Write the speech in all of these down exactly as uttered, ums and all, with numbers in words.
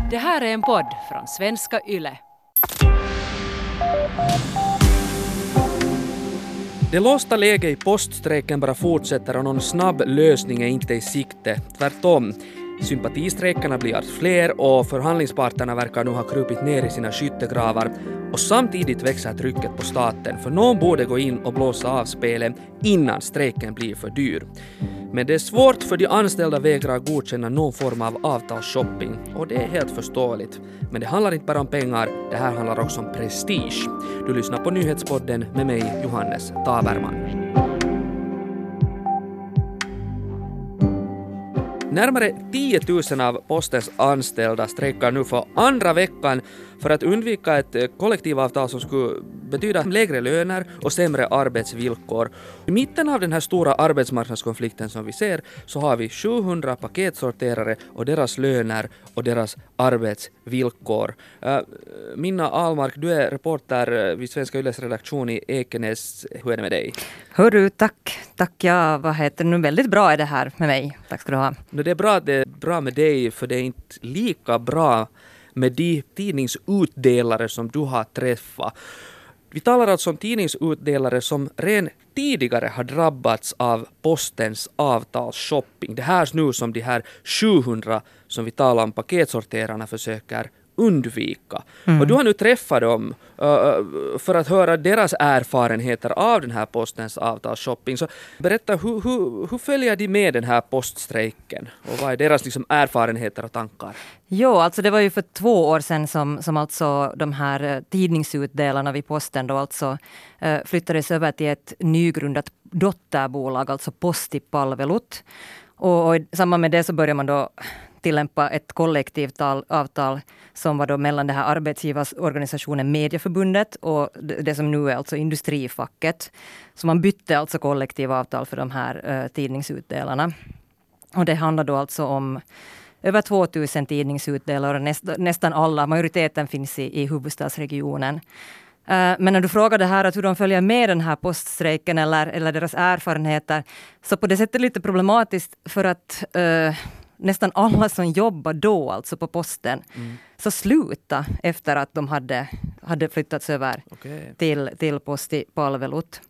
Det här är en podd från Svenska Yle. Det låsta läget i poststrejken bara fortsätter och någon snabb lösning är inte i sikte. Tvärtom. Sympatistrejkerna blir allt fler och förhandlingsparterna verkar nu ha krupit ner i sina skyttegravar. Och samtidigt växer trycket på staten, för någon borde gå in och blåsa av spelet innan strejken blir för dyr. Men det är svårt för de anställda vägrar godkänna någon form av avtalsshopping, och det är helt förståeligt. Men det handlar inte bara om pengar, det här handlar också om prestige. Du lyssnar på Nyhetspodden med mig, Johannes Taberman. Närmare tio tusen av postens anställda strejkar nu för andra veckan för att undvika ett kollektivavtal som skulle betyda lägre löner och sämre arbetsvillkor. I mitten av den här stora arbetsmarknadskonflikten som vi ser så har vi sjuhundra paketsorterare och deras löner och deras arbetsvillkor. Minna Ahlmark, du är reporter vid Svenska Yles redaktion i Ekenäs. Hur är det med dig? Hörru, tack. Tack, ja, vad heter det nu? Väldigt bra är det här med mig. Tack ska du ha. Det är bra att det är bra med dig, för det är inte lika bra med de tidningsutdelare som du har träffat. Vi talar alltså om tidningsutdelare som redan tidigare har drabbats av postens avtalsshopping. Det här nu som de här sjuhundra som vi talar om paketsorterarna försöker undvika. Mm. Och du har nu träffat dem uh, för att höra deras erfarenheter av den här postens avtalsshopping. Så berätta, hur, hur, hur följer de med den här poststrejken? Och vad är deras liksom, erfarenheter och tankar? Jo, alltså det var ju för två år sedan som, som alltså de här tidningsutdelarna vid posten då alltså uh, flyttades över till ett nygrundat dotterbolag, alltså Postipalvelut. Och, och i samband med det så börjar man då tillämpa ett kollektivt avtal som var då mellan det här arbetsgivarorganisationen Medieförbundet och det som nu är alltså industrifacket. Så man bytte alltså kollektivavtal för de här uh, tidningsutdelarna. Och det handlar då alltså om över tvåtusen tidningsutdelare. Näst, nästan alla, majoriteten finns i, i huvudstadsregionen. Uh, men när du frågade här att hur de följer med den här poststrejken eller, eller deras erfarenheter, så på det sättet lite problematiskt för att uh, nästan alla som jobbar då, alltså på posten, mm. så sluta efter att de hade, hade flyttats över okay. till, till Postipalvelut.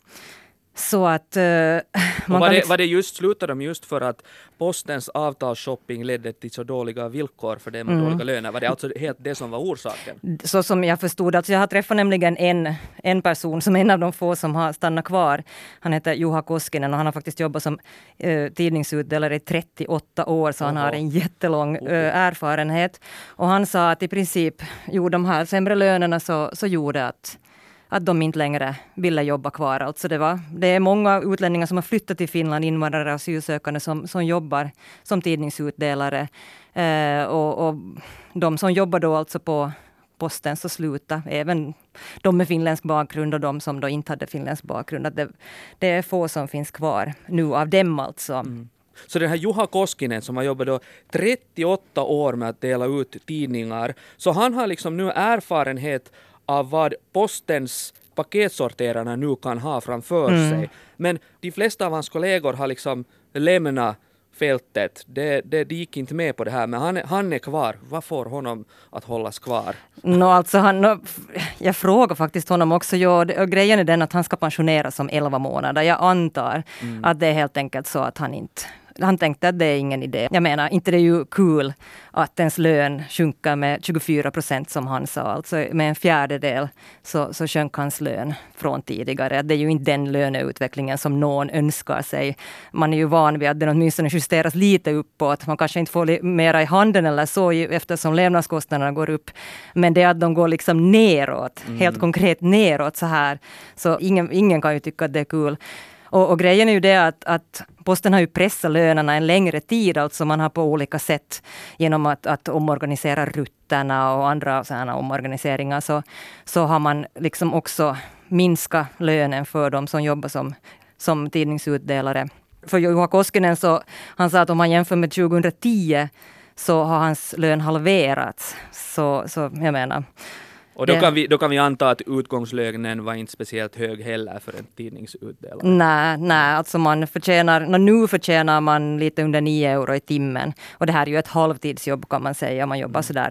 Så att... Uh, man var, det, liksom... var det just, slutade de just för att postens avtalsshopping ledde till så dåliga villkor för dem och mm. dåliga löner? Var det alltså helt det som var orsaken? Så som jag förstod, alltså jag har träffat nämligen en, en person som är en av de få som har stannat kvar. Han heter Juha Koskinen och han har faktiskt jobbat som uh, tidningsutdelare i trettioåtta år, så Oho. han har en jättelång uh, erfarenhet. Och han sa att i princip, jo, de här sämre lönerna så, så gjorde att att de inte längre ville jobba kvar. Alltså det, var, det är många utlänningar som har flyttat till Finland, invandrare och asylsökande som, som jobbar som tidningsutdelare. Eh, och, och de som jobbar då alltså på posten så slutar, även de med finländsk bakgrund och de som då inte hade finländsk bakgrund. Att det, det är få som finns kvar nu av dem alltså. Mm. Så den här Juha Koskinen som har jobbat då trettioåtta år med att dela ut tidningar, så han har liksom nu erfarenhet av vad postens paketsorterarna nu kan ha framför mm. sig. Men de flesta av hans kollegor har liksom lämnat fältet. Det, det, de gick inte med på det här, men han, han är kvar. Vad får honom att hållas kvar? No, alltså han, no, jag frågar faktiskt honom också. Ja, det, och grejen är den att han ska pensioneras om elva månader. Jag antar mm. att det är helt enkelt så att han inte... Han tänkte att det är ingen idé. Jag menar, inte det är ju kul att ens lön sjunker med tjugofyra procent som han sa. Alltså med en fjärdedel så, så sjönk hans lön från tidigare. Det är ju inte den löneutvecklingen som någon önskar sig. Man är ju van vid att den åtminstone justeras lite uppåt. Man kanske inte får mera i handen eller så eftersom levnadskostnaderna går upp. Men det är att de går liksom neråt, mm. helt konkret neråt så här. Så ingen, ingen kan ju tycka att det är kul. Och, och grejen är ju det att, att posten har ju pressat lönerna en längre tid. Alltså man har på olika sätt genom att, att omorganisera rutterna och andra sådana omorganiseringar så, så har man liksom också minskat lönen för de som jobbar som, som tidningsutdelare. För Juha Koskinen så han sa att om han jämför med tjugohundratio så har hans lön halverats. Så, så jag menar... Och då kan, vi, då kan vi anta att utgångslönen var inte speciellt hög heller för en tidningsutdelare. Nej, nej, alltså man förtjänar, nu förtjänar man lite under nio euro i timmen. Och det här är ju ett halvtidsjobb kan man säga. Man jobbar sådär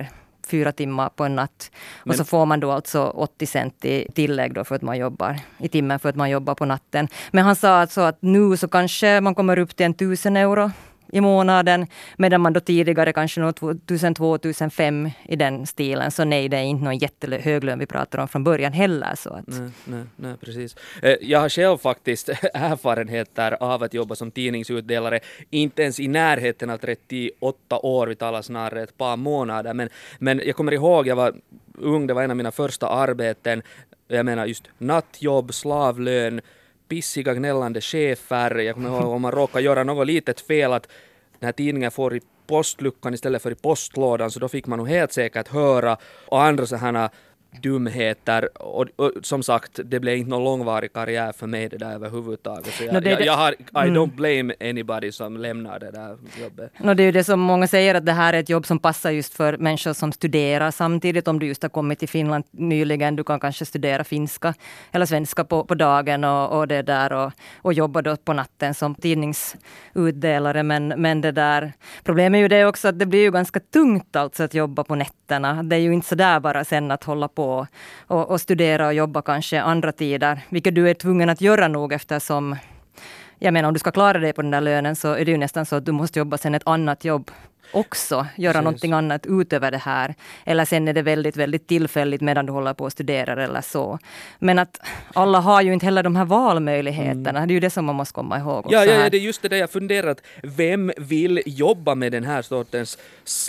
fyra timmar på en natt. Men, och så får man då alltså åttio cent i tillägg då för att man jobbar i timmen för att man jobbar på natten. Men han sa alltså att nu så kanske man kommer upp till en tusen euro i månaden, medan man då tidigare kanske något tusen två tusen fem i den stilen. Så nej, det är inte någon jättehög lön vi pratar om från början heller. Så att. Nej, nej, nej, precis. Jag har själv faktiskt erfarenheter av att jobba som tidningsutdelare, inte ens i närheten av trettioåtta år, vi talar snarare ett par månader, men, men jag kommer ihåg, jag var ung, det var en av mina första arbeten, jag menar just nattjobb, slavlön, pissiga gnällande chefer. Jag kommer ihåg om man råkar göra något litet fel att den här tidningen får i postluckan istället för i postlådan, så då fick man nog helt säkert höra, och andra så här dumheter, och, och som sagt, det blev inte någon långvarig karriär för mig det där överhuvudtaget. Så jag, no, det, jag, jag har, I mm. don't blame anybody som lämnar det där jobbet. No, det är ju det som många säger, att det här är ett jobb som passar just för människor som studerar samtidigt. Om du just har kommit till Finland nyligen, du kan kanske studera finska eller svenska på, på dagen och, och det där och, och jobba då på natten som tidningsutdelare. Men, men det där, problemet är ju det också att det blir ju ganska tungt alltså att jobba på nätterna. Det är ju inte så där bara sen att hålla på Och, och studera och jobba kanske andra tider, vilket du är tvungen att göra nog, eftersom jag menar om du ska klara dig på den där lönen så är det ju nästan så att du måste jobba sen ett annat jobb också, göra Precis. någonting annat utöver det här, eller sen är det väldigt, väldigt tillfälligt medan du håller på att studera eller så. Men att alla har ju inte heller de här valmöjligheterna, mm. det är ju det som man måste komma ihåg också. Ja, ja, ja, det är just det där jag funderat, vem vill jobba med den här sortens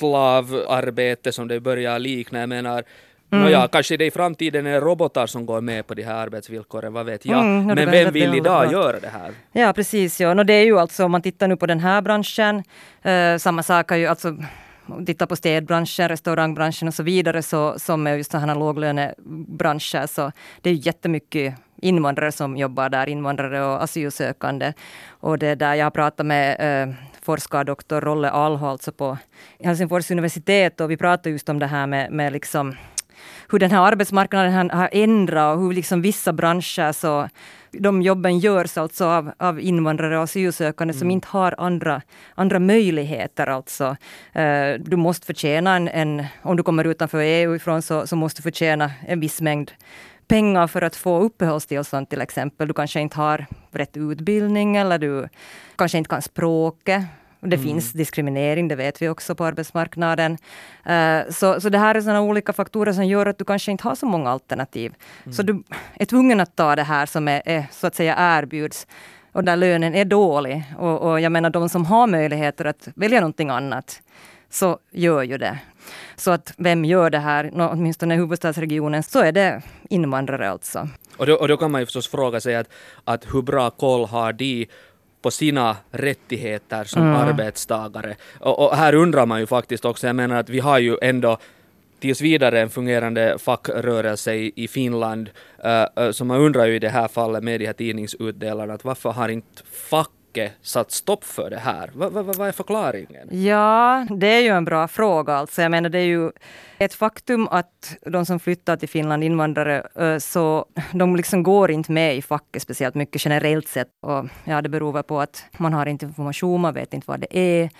slavarbete som det börjar likna, jag menar Mm. Nåja, kanske det i framtiden är robotar som går med på de här arbetsvillkoren, vad vet jag. Mm, men vem vill idag bra. göra det här? Ja, precis. Ja. No, det är ju alltså, om man tittar nu på den här branschen, eh, samma sak är ju alltså, titta på städbranschen, restaurangbranschen och så vidare, så, som är just sådana låglönebranscher, så det är ju jättemycket invandrare som jobbar där, invandrare och asylsökande. Och det där jag har pratat med eh, forskardoktor Rolle Alho alltså på Helsingfors universitet, och vi pratar just om det här med, med liksom hur den här arbetsmarknaden har ändrat och hur liksom vissa branscher så de jobben görs alltså av, av invandrare och asylsökande mm. som inte har andra, andra möjligheter alltså. Uh, du måste förtjäna en, en, om du kommer utanför E U ifrån så, så måste du förtjäna en viss mängd pengar för att få uppehållstillstånd till exempel. Du kanske inte har rätt utbildning eller du kanske inte kan språket. Det mm. finns diskriminering, det vet vi också på arbetsmarknaden. Uh, så, så det här är sådana olika faktorer som gör att du kanske inte har så många alternativ. Mm. Så du är tvungen att ta det här som är, är så att säga erbjuds. Och där lönen är dålig. Och, och jag menar de som har möjligheter att välja någonting annat, så gör ju det. Så att vem gör det här, nå, åtminstone i huvudstadsregionen, så är det invandrare alltså. Och då, och då kan man ju förstås fråga sig att, att hur bra koll har de på sina rättigheter som mm. arbetstagare. Och, och här undrar man ju faktiskt också, jag menar att vi har ju ändå tills vidare en fungerande fackrörelse i, i Finland, uh, uh, så man undrar ju i det här fallet med de här tidningsutdelarna att varför har inte facket satt stopp för det här? Va, va, va, vad är förklaringen? Ja, det är ju en bra fråga alltså. Jag menar det är ju ett faktum att de som flyttar till Finland, invandrare, så de liksom går inte med i facket speciellt mycket generellt sett. Och ja, det beror på att man har inte information, man vet inte vad det är.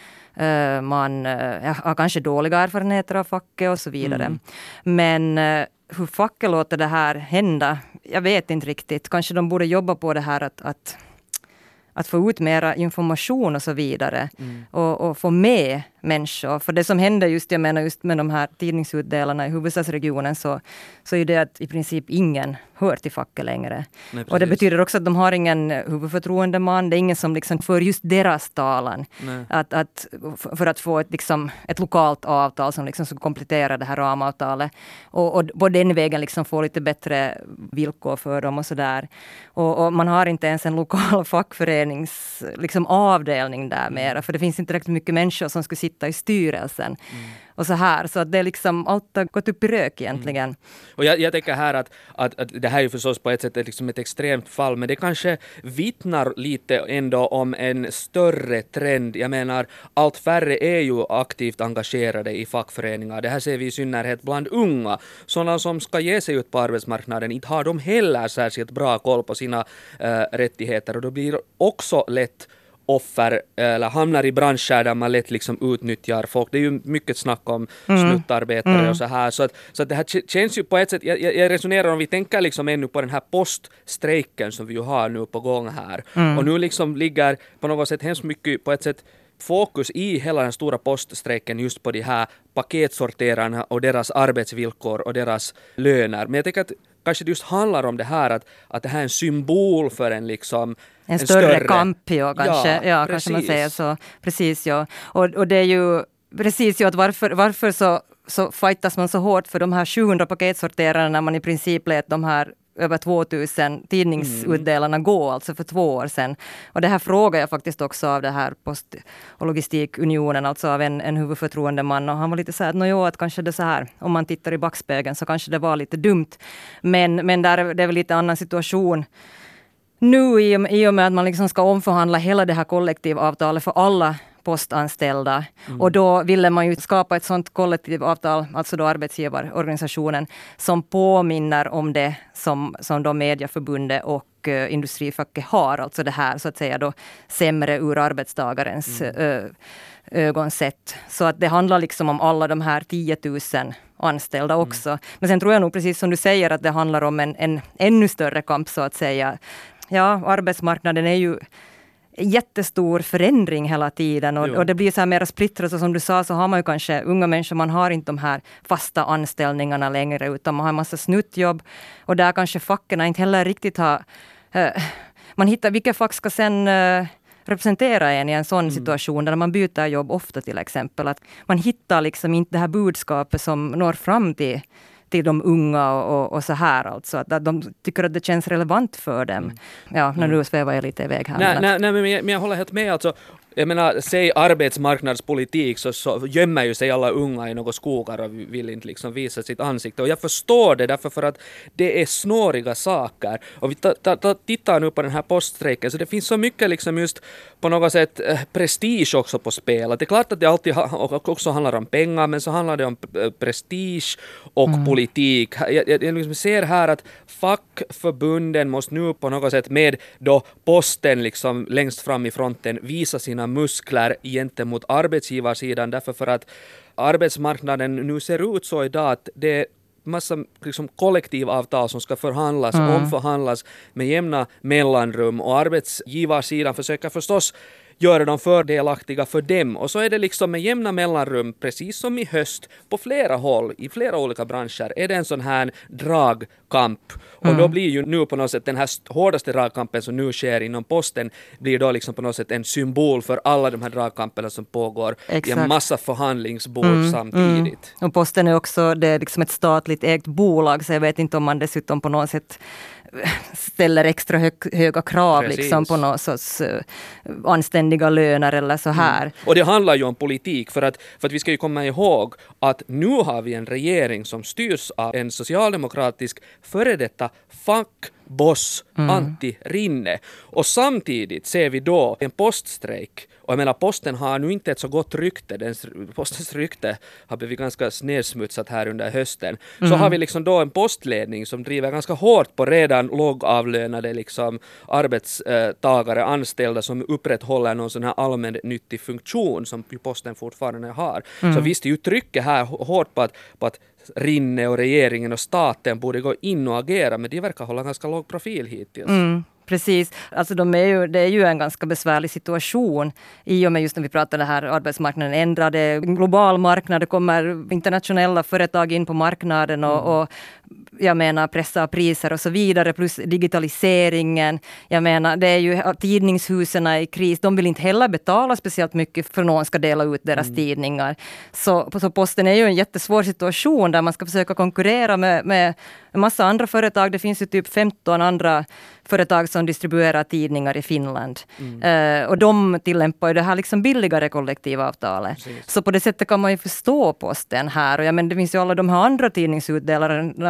Man har kanske dåliga erfarenheter av facket och så vidare. Mm. Men hur facket låter det här hända, jag vet inte riktigt. Kanske de borde jobba på det här att, att att få ut mera information och så vidare. Mm. Och, och få med människor. För det som händer just, jag menar just med de här tidningsutdelarna i huvudstadsregionen, så, så är det att i princip ingen hör till facket längre. Nej, och det betyder också att de har ingen huvudförtroendeman. Det är ingen som liksom för just deras talan. Att, att, för att få ett, liksom, ett lokalt avtal som liksom ska komplettera det här ramavtalet. Och, och på den vägen liksom få lite bättre villkor för dem och sådär. Och, och man har inte ens en lokal fackförenings liksom, avdelning där mera. För det finns inte riktigt mycket människor som skulle sitta i styrelsen. Mm. Och så här. Så att det är liksom allt har gått upp i rök egentligen. Mm. Och jag, jag tänker här att, att, att det här är ju förstås på ett sätt liksom ett extremt fall, men det kanske vittnar lite ändå om en större trend. Jag menar, allt färre är ju aktivt engagerade i fackföreningar. Det här ser vi i synnerhet bland unga. Sådana som ska ge sig ut på arbetsmarknaden, inte har de heller särskilt bra koll på sina äh, rättigheter. Och då blir det också lätt offer eller hamnar i branscher där man lätt liksom utnyttjar folk. Det är ju mycket snack om mm. snuttarbetare mm. och så här. Så att, så att det här känns ju på ett sätt, jag, jag resonerar om vi tänker liksom ännu på den här poststrejken som vi ju har nu på gång här. Mm. Och nu liksom ligger på något sätt hemskt mycket på ett sätt fokus i hela den stora poststrejken just på de här paketsorterarna och deras arbetsvillkor och deras löner. Men jag tänker att kanske det just handlar om det här att, att det här är en symbol för en liksom en, en större, större kamp, ja, kanske, ja, ja kanske man säger så. Precis, ja. Och, och det är ju precis ju att varför, varför så, så fightas man så hårt för de här sjuhundra paketsorterarna när man i princip lät de här över tvåtusen tidningsutdelarna mm. gå, alltså för två år sedan. Och det här frågar jag faktiskt också av det här Post- och logistikunionen, alltså av en, en huvudförtroendeman. Och han var lite så här, att, nå, att kanske det så här, om man tittar i backspegeln så kanske det var lite dumt. Men, men där, det är väl lite annan situation nu i, i och med att man liksom ska omförhandla hela det här kollektivavtalet för alla postanställda. Mm. Och då ville man ju skapa ett sådant kollektivavtal, alltså då arbetsgivarorganisationen, som påminner om det som, som då Mediaförbundet och uh, Industrifacket har. Alltså det här så att säga då sämre ur arbetstagarens mm. ö, ögonsätt. Så att det handlar liksom om alla de här tio tusen anställda också. Mm. Men sen tror jag nog precis som du säger att det handlar om en, en ännu större kamp så att säga. Ja, arbetsmarknaden är ju jättestor förändring hela tiden och, och det blir så här mer splittrat, och som du sa så har man ju kanske unga människor, man har inte de här fasta anställningarna längre utan man har en massa snuttjobb och där kanske facken inte heller riktigt har uh, man hittar vilka fack ska sen uh, representera en i en sån mm. situation där man byter jobb ofta till exempel, att man hittar liksom inte det här budskapet som når fram till till de unga och, och, och så här alltså. Att de tycker att det känns relevant för dem. Mm. Ja, när nu svävar jag lite iväg här. Nej, nej, nej men, jag, men jag håller helt med alltså. Jag menar, säg arbetsmarknadspolitik så, så gömmer ju sig alla unga i några skogar och vill inte liksom visa sitt ansikte. Och jag förstår det därför för att det är snåriga saker. Och vi ta, ta, ta, tittar nu på den här poststrejken så det finns så mycket liksom just på något sätt eh, prestige också på spel. Att det är klart att det alltid ha, också handlar om pengar, men så handlar det om eh, prestige och mm. politik. Jag, jag, jag liksom ser här att fackförbunden måste nu på något sätt med då posten liksom längst fram i fronten visa sina muskler gentemot arbetsgivarsidan, därför för att arbetsmarknaden nu ser ut så idag att det är massa liksom kollektivavtal som ska förhandlas, mm. omförhandlas med jämna mellanrum och arbetsgivarsidan försöker förstås göra dem fördelaktiga för dem. Och så är det liksom med jämna mellanrum, precis som i höst, på flera håll, i flera olika branscher, är det en sån här dragkamp. Mm. Och då blir ju nu på något sätt den här hårdaste dragkampen som nu sker inom posten, blir då liksom på något sätt en symbol för alla de här dragkamperna som pågår. Exakt. I en massa förhandlingsbord mm. samtidigt. Mm. Och posten är också, det är liksom ett statligt ägt bolag, så jag vet inte om man dessutom på något sätt ställer extra hög, höga krav liksom på någon sorts uh, anständiga löner eller så här. Mm. Och det handlar ju om politik för att, för att vi ska ju komma ihåg att nu har vi en regering som styrs av en socialdemokratisk före detta fackboss mm. Antti Rinne. Och samtidigt ser vi då en poststrejk. Och jag menar, posten har nu inte ett så gott rykte. Den, postens rykte har blivit ganska snedsmutsat här under hösten. Mm. Så har vi liksom då en postledning som driver ganska hårt på redan lågavlönade liksom arbetstagare, anställda som upprätthåller någon sån här allmännyttig funktion som posten fortfarande har. Mm. Så visst är ju trycket här hårt på att, på att Rinne och regeringen och staten borde gå in och agera, men de verkar hålla ganska låg profil hittills. Mm. Precis, alltså de är ju, det är ju en ganska besvärlig situation i och med just när vi pratar det här arbetsmarknaden ändrar, det är en global marknad, det kommer internationella företag in på marknaden och, mm. och jag menar pressa priser och så vidare, plus digitaliseringen. Jag menar, det är ju tidningshusen i kris, de vill inte heller betala speciellt mycket för någon ska dela ut deras mm. tidningar. Så, så posten är ju en jättesvår situation där man ska försöka konkurrera med, med en massa andra företag. Det finns ju typ femton andra företag som distribuerar tidningar i Finland. Mm. Uh, och de tillämpar ju det här liksom billigare kollektivavtalet. Precis. Så på det sättet kan man ju förstå posten här. Och ja, men det finns ju alla de här andra tidningsutdelarna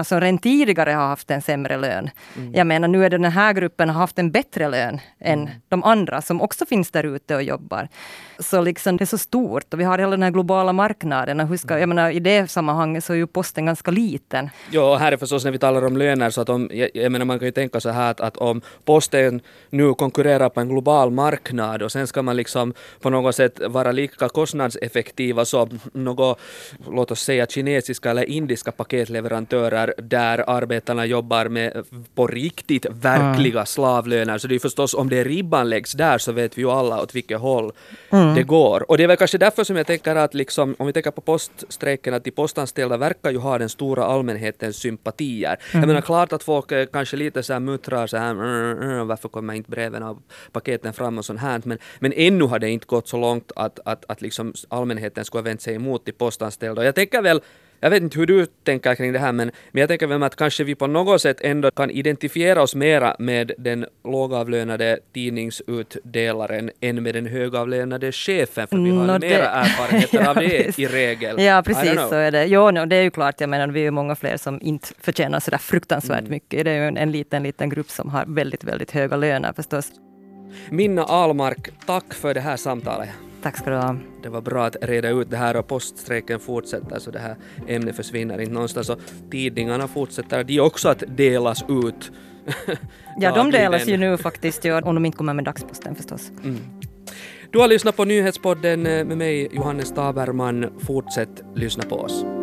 som redan tidigare har haft en sämre lön. Mm. Jag menar, nu är det den här gruppen har haft en bättre lön än mm. de andra som också finns där ute och jobbar. Så liksom det är så stort och vi har hela den här globala marknaden. Och hur ska, jag menar, i det sammanhanget så är ju posten ganska liten. Ja, och här är förstås när vi talar om löner så att om, jag, jag menar man kan ju tänka så här att, att om posten nu konkurrerar på en global marknad och sen ska man liksom på något sätt vara lika kostnadseffektiva som något, låt oss säga kinesiska eller indiska paketleverantörer där arbetarna jobbar med på riktigt verkliga mm. slavlöner. Så det är förstås om det ribban läggs där så vet vi ju alla åt vilket håll mm. det går. Och det är väl kanske därför som jag tänker att liksom, om vi tänker på poststrejken att de postanställda verkar ju ha den stora allmänhetens sympatier. Mm. Jag menar klart att folk eh, kanske lite så här muttrar så här mm, mm, varför kommer inte breven av paketen fram och sånt här. Men, men ännu har det inte gått så långt att, att, att liksom allmänheten skulle ha vänt sig emot de postanställda. Och jag tänker väl Jag vet inte hur du tänker kring det här, men, men jag tänker väl att kanske vi på något sätt ändå kan identifiera oss mera med den lågavlönade tidningsutdelaren än med den högavlönade chefen, för vi har no, mera det... erfarenheter ja, av det precis. I regel. Ja, precis så är det. Jo, no, det är ju klart, jag menar, vi är ju många fler som inte förtjänar så där fruktansvärt mm. mycket. Det är ju en, en liten, liten grupp som har väldigt, väldigt höga löner förstås. Minna Ahlmark, tack för det här samtalet. Tack ska du ha. Det var bra att reda ut det här och poststrejken fortsätter så det här ämnet försvinner inte någonstans och tidningarna fortsätter de också att delas ut. Ja, de delas ju nu faktiskt, ja, om de inte kommer med dagsposten förstås. Mm. Du har lyssnat på Nyhetspodden med mig, Johannes Taberman. Fortsätt lyssna på oss.